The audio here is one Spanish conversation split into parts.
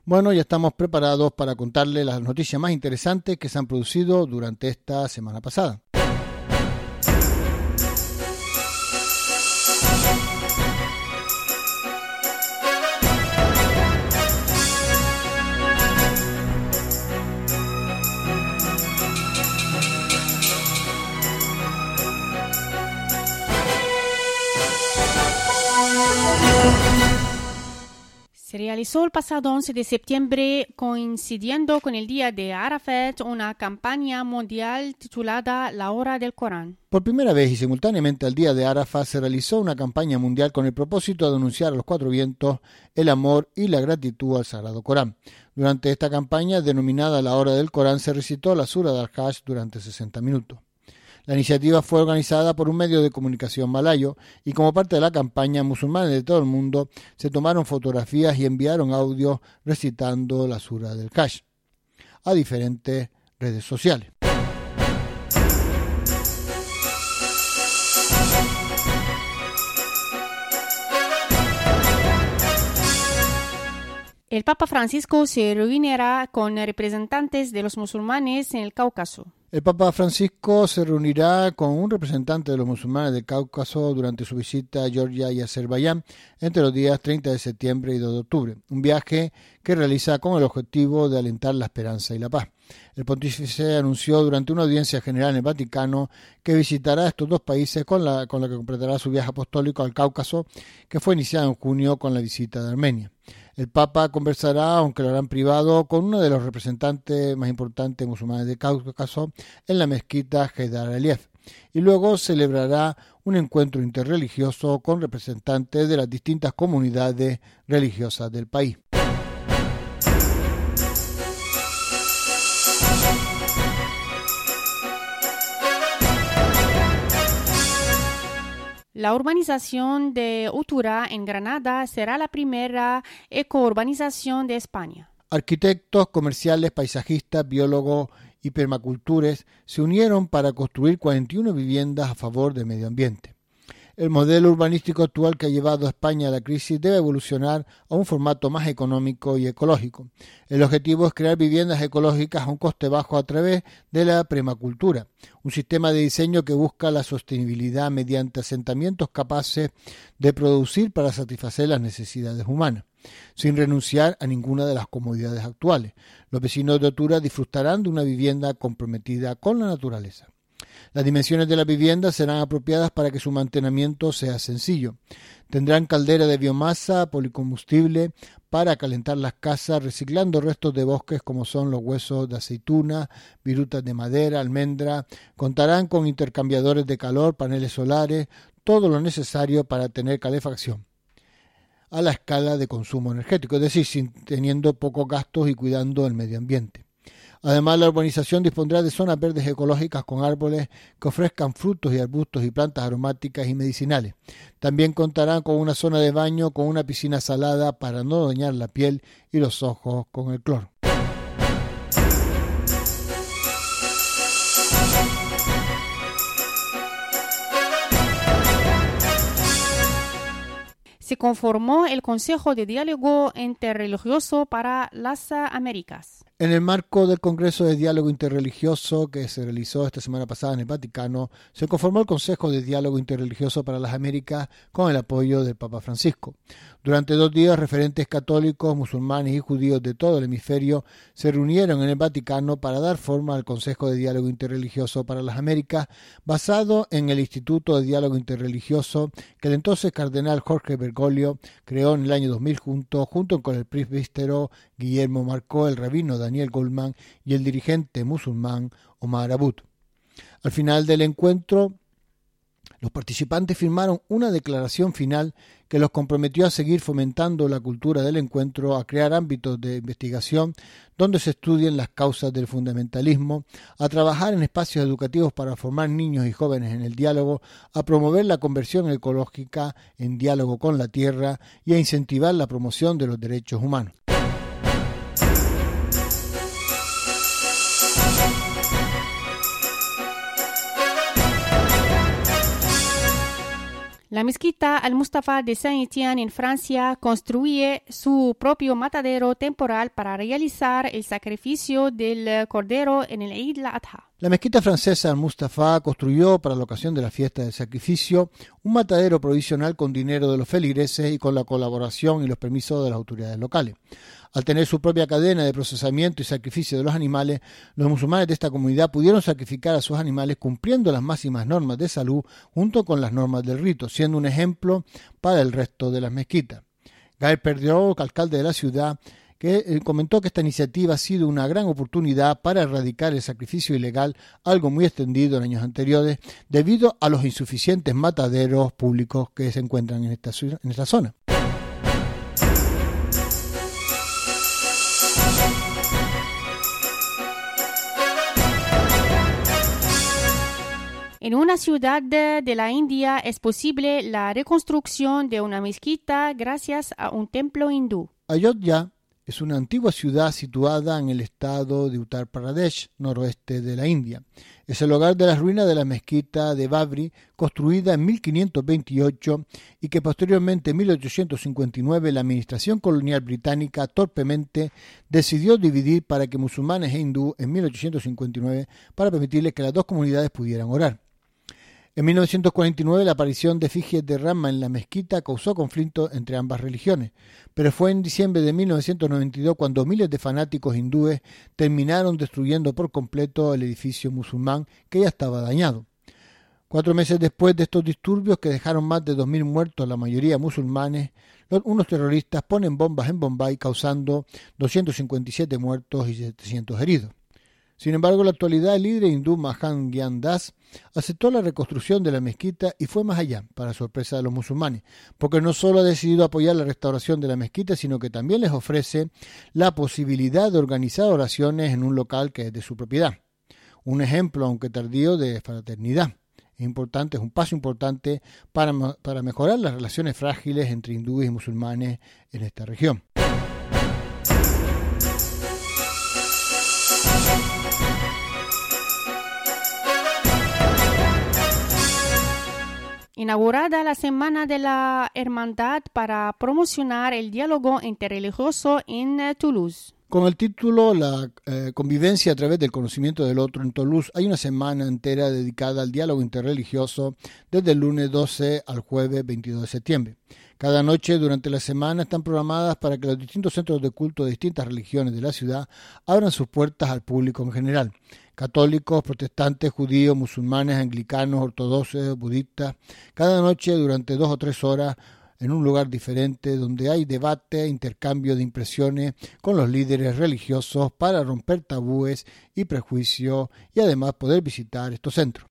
Bueno, ya estamos preparados para contarles las noticias más interesantes que se han producido durante esta semana pasada. Se realizó el pasado 11 de septiembre, coincidiendo con el día de Arafat, una campaña mundial titulada La Hora del Corán. Por primera vez y simultáneamente al día de Arafat se realizó una campaña mundial con el propósito de anunciar a los cuatro vientos el amor y la gratitud al Sagrado Corán. Durante esta campaña, denominada La Hora del Corán, se recitó la Sura al-Hajj durante 60 minutos. La iniciativa fue organizada por un medio de comunicación malayo y como parte de la campaña, musulmanes de todo el mundo se tomaron fotografías y enviaron audios recitando la Sura del Hajj a diferentes redes sociales. El Papa Francisco se reunirá con representantes de los musulmanes en el Cáucaso. El Papa Francisco se reunirá con un representante de los musulmanes del Cáucaso durante su visita a Georgia y Azerbaiyán entre los días 30 de septiembre y 2 de octubre, un viaje que realiza con el objetivo de alentar la esperanza y la paz. El pontífice anunció durante una audiencia general en el Vaticano que visitará estos dos países con la que completará su viaje apostólico al Cáucaso, que fue iniciado en junio con la visita de Armenia. El Papa conversará, aunque lo hará en privado, con uno de los representantes más importantes musulmanes de Cáucaso en la mezquita Heydar Aliyev y luego celebrará un encuentro interreligioso con representantes de las distintas comunidades religiosas del país. La urbanización de Utura en Granada será la primera ecourbanización de España. Arquitectos, comerciales, paisajistas, biólogos y permacultores se unieron para construir 41 viviendas a favor del medio ambiente. El modelo urbanístico actual que ha llevado a España a la crisis debe evolucionar a un formato más económico y ecológico. El objetivo es crear viviendas ecológicas a un coste bajo a través de la permacultura, un sistema de diseño que busca la sostenibilidad mediante asentamientos capaces de producir para satisfacer las necesidades humanas, sin renunciar a ninguna de las comodidades actuales. Los vecinos de Utura disfrutarán de una vivienda comprometida con la naturaleza. Las dimensiones de la vivienda serán apropiadas para que su mantenimiento sea sencillo. Tendrán caldera de biomasa policombustible para calentar las casas, reciclando restos de bosques como son los huesos de aceituna, virutas de madera, almendra. Contarán con intercambiadores de calor, paneles solares, todo lo necesario para tener calefacción a la escala de consumo energético, es decir, teniendo pocos gastos y cuidando el medio ambiente. Además, la urbanización dispondrá de zonas verdes ecológicas con árboles que ofrezcan frutos y arbustos y plantas aromáticas y medicinales. También contarán con una zona de baño con una piscina salada para no dañar la piel y los ojos con el cloro. Se conformó el Consejo de Diálogo Interreligioso para las Américas. En el marco del Congreso de Diálogo Interreligioso que se realizó esta semana pasada en el Vaticano, se conformó el Consejo de Diálogo Interreligioso para las Américas con el apoyo del Papa Francisco. Durante 2 días, referentes católicos, musulmanes y judíos de todo el hemisferio se reunieron en el Vaticano para dar forma al Consejo de Diálogo Interreligioso para las Américas, basado en el Instituto de Diálogo Interreligioso que el entonces cardenal Jorge Bergoglio creó en el año 2000 junto con el presbítero Guillermo Marcó, el rabino Daniel Goldman y el dirigente musulmán Omar Abud. Al final del encuentro, los participantes firmaron una declaración final que los comprometió a seguir fomentando la cultura del encuentro, a crear ámbitos de investigación donde se estudien las causas del fundamentalismo, a trabajar en espacios educativos para formar niños y jóvenes en el diálogo, a promover la conversión ecológica en diálogo con la tierra y a incentivar la promoción de los derechos humanos. La mezquita Al-Mustafa de Saint-Étienne en Francia construye su propio matadero temporal para realizar el sacrificio del cordero en el Eid al-Adha. La mezquita francesa Al-Mustafa construyó para la ocasión de la fiesta del sacrificio un matadero provisional con dinero de los feligreses y con la colaboración y los permisos de las autoridades locales. Al tener su propia cadena de procesamiento y sacrificio de los animales, los musulmanes de esta comunidad pudieron sacrificar a sus animales cumpliendo las máximas normas de salud junto con las normas del rito, siendo un ejemplo para el resto de las mezquitas. Gael Perdió, alcalde de la ciudad, que comentó que esta iniciativa ha sido una gran oportunidad para erradicar el sacrificio ilegal, algo muy extendido en años anteriores, debido a los insuficientes mataderos públicos que se encuentran en esta zona. En una ciudad de la India es posible la reconstrucción de una mezquita gracias a un templo hindú. Ayodhya es una antigua ciudad situada en el estado de Uttar Pradesh, noroeste de la India. Es el hogar de las ruinas de la mezquita de Babri, construida en 1528 y que posteriormente en 1859 la administración colonial británica torpemente decidió dividir para que musulmanes e hindú en 1859 para permitirles que las dos comunidades pudieran orar. En 1949 la aparición de efigies de Rama en la mezquita causó conflicto entre ambas religiones, pero fue en diciembre de 1992 cuando miles de fanáticos hindúes terminaron destruyendo por completo el edificio musulmán que ya estaba dañado. 4 meses después de estos disturbios que dejaron más de 2.000 muertos, la mayoría musulmanes, unos terroristas ponen bombas en Bombay causando 257 muertos y 700 heridos. Sin embargo, en la actualidad el líder hindú Mahan Gyan Das aceptó la reconstrucción de la mezquita y fue más allá, para sorpresa de los musulmanes, porque no solo ha decidido apoyar la restauración de la mezquita, sino que también les ofrece la posibilidad de organizar oraciones en un local que es de su propiedad. Un ejemplo, aunque tardío, de fraternidad. Es un paso importante para mejorar las relaciones frágiles entre hindúes y musulmanes en esta región. Inaugurada la Semana de la Hermandad para promocionar el diálogo interreligioso en Toulouse. Con el título La convivencia a través del conocimiento del otro en Toulouse, hay una semana entera dedicada al diálogo interreligioso desde el lunes 12 al jueves 22 de septiembre. Cada noche durante la semana están programadas para que los distintos centros de culto de distintas religiones de la ciudad abran sus puertas al público en general. Católicos, protestantes, judíos, musulmanes, anglicanos, ortodoxos, budistas, cada noche durante 2 o 3 horas en un lugar diferente donde hay debate, intercambio de impresiones con los líderes religiosos para romper tabúes y prejuicios y además poder visitar estos centros.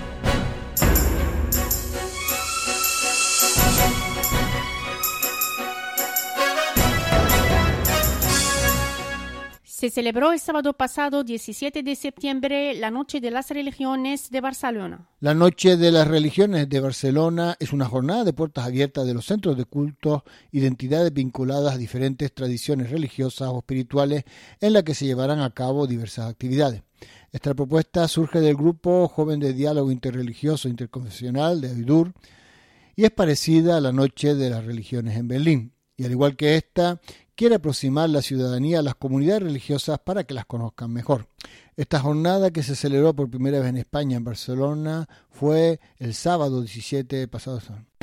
Se celebró el sábado pasado, 17 de septiembre, la Noche de las Religiones de Barcelona. La Noche de las Religiones de Barcelona es una jornada de puertas abiertas de los centros de culto y de entidades vinculadas a diferentes tradiciones religiosas o espirituales en la que se llevarán a cabo diversas actividades. Esta propuesta surge del grupo Joven de Diálogo Interreligioso Interconfesional de Aidur y es parecida a la Noche de las Religiones en Berlín. Y al igual que esta, quiere aproximar la ciudadanía a las comunidades religiosas para que las conozcan mejor. Esta jornada, que se celebró por primera vez en España, en Barcelona, fue el sábado 17 pasado.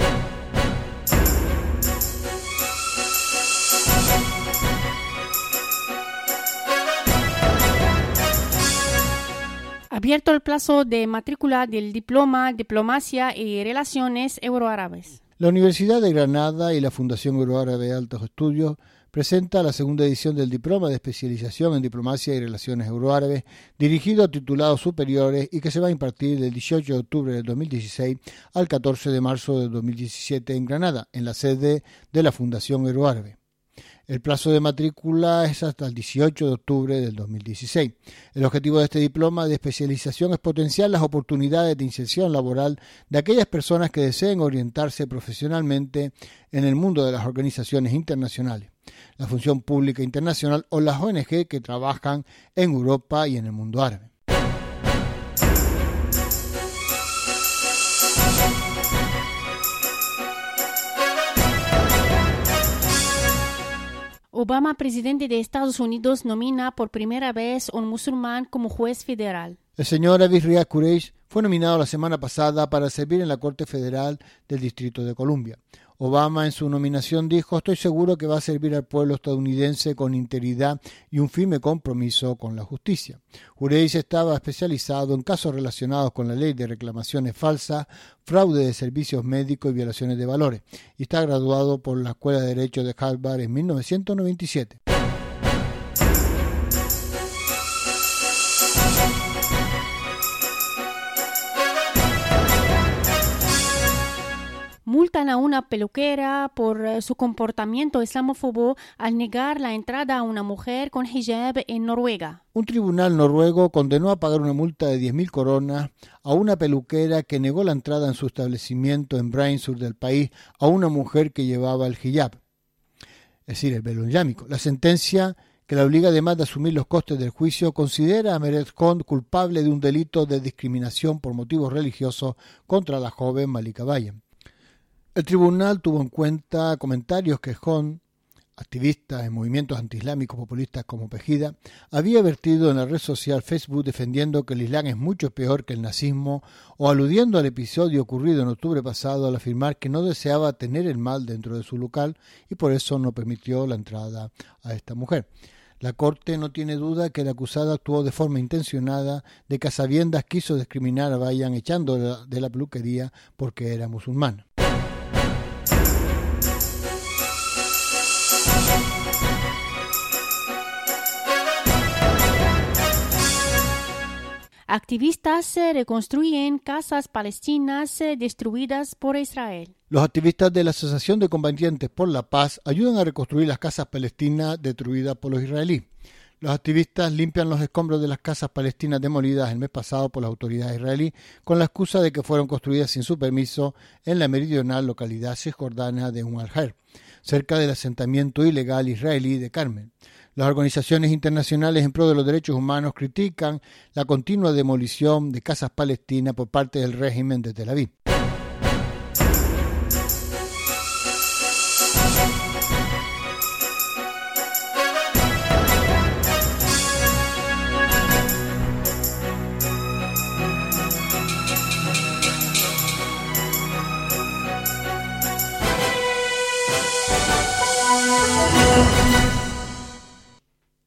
Abierto el plazo de matrícula del diploma Diplomacia y Relaciones Euroárabes. La Universidad de Granada y la Fundación Euroárabe de Altos Estudios presenta la segunda edición del Diploma de Especialización en Diplomacia y Relaciones Euroárabes, dirigido a titulados superiores y que se va a impartir del 18 de octubre del 2016 al 14 de marzo del 2017 en Granada, en la sede de la Fundación Euroárabe. El plazo de matrícula es hasta el 18 de octubre del 2016. El objetivo de este diploma de especialización es potenciar las oportunidades de inserción laboral de aquellas personas que deseen orientarse profesionalmente en el mundo de las organizaciones internacionales, la función pública internacional o las ONG que trabajan en Europa y en el mundo árabe. Obama, presidente de Estados Unidos, nomina por primera vez un musulmán como juez federal. El señor Avis Riaz Kureish fue nominado la semana pasada para servir en la Corte Federal del Distrito de Columbia. Obama en su nominación dijo: estoy seguro que va a servir al pueblo estadounidense con integridad y un firme compromiso con la justicia. Kureish estaba especializado en casos relacionados con la ley de reclamaciones falsas, fraude de servicios médicos y violaciones de valores, y está graduado por la Escuela de Derecho de Harvard en 1997. Multan a una peluquera por su comportamiento islamófobo al negar la entrada a una mujer con hijab en Noruega. Un tribunal noruego condenó a pagar una multa de 10.000 coronas a una peluquera que negó la entrada en su establecimiento en Brain, sur del país, a una mujer que llevaba el hijab, es decir, el velo islámico. La sentencia, que la obliga además de asumir los costes del juicio, considera a Meretz Khan culpable de un delito de discriminación por motivos religiosos contra la joven Malika Bayan. El tribunal tuvo en cuenta comentarios que Khan, activista en movimientos antiislámicos populistas como Pejida, había vertido en la red social Facebook defendiendo que el Islam es mucho peor que el nazismo, o aludiendo al episodio ocurrido en octubre pasado al afirmar que no deseaba tener el mal dentro de su local y por eso no permitió la entrada a esta mujer. La Corte no tiene duda que la acusada actuó de forma intencionada, de que a sabiendas quiso discriminar a Bayan echándola de la peluquería porque era musulmana. Activistas reconstruyen casas palestinas destruidas por Israel. Los activistas de la Asociación de Combatientes por la Paz ayudan a reconstruir las casas palestinas destruidas por los israelíes. Los activistas limpian los escombros de las casas palestinas demolidas el mes pasado por las autoridades israelíes con la excusa de que fueron construidas sin su permiso en la meridional localidad cisjordana de Al-Her, cerca del asentamiento ilegal israelí de Carmel. Las organizaciones internacionales en pro de los derechos humanos critican la continua demolición de casas palestinas por parte del régimen de Tel Aviv.